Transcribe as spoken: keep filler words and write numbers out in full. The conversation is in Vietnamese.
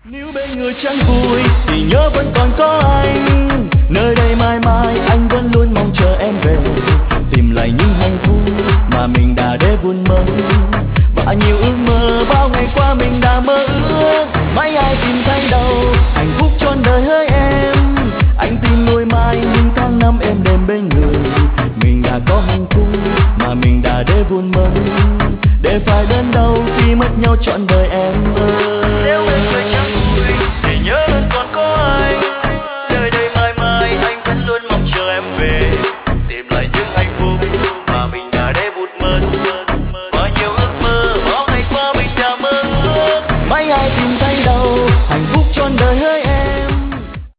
Nếu bên người chẳng vui thì nhớ vẫn còn có anh, nơi đây mãi mãi anh vẫn luôn mong chờ em về, tìm lại những hạnh phúc mà mình đã để buồn mơ, và nhiều ước mơ bao ngày qua mình đã mơ ước, mãi ai tìm thấy đâu hạnh phúc trọn đời hỡi em. Anh tìm nuôi mãi những tháng năm em đêm bên người, mình đã có hạnh phúc mà mình đã để buồn mơ, để phải đến đâu khi mất nhau trọn đời em ơi.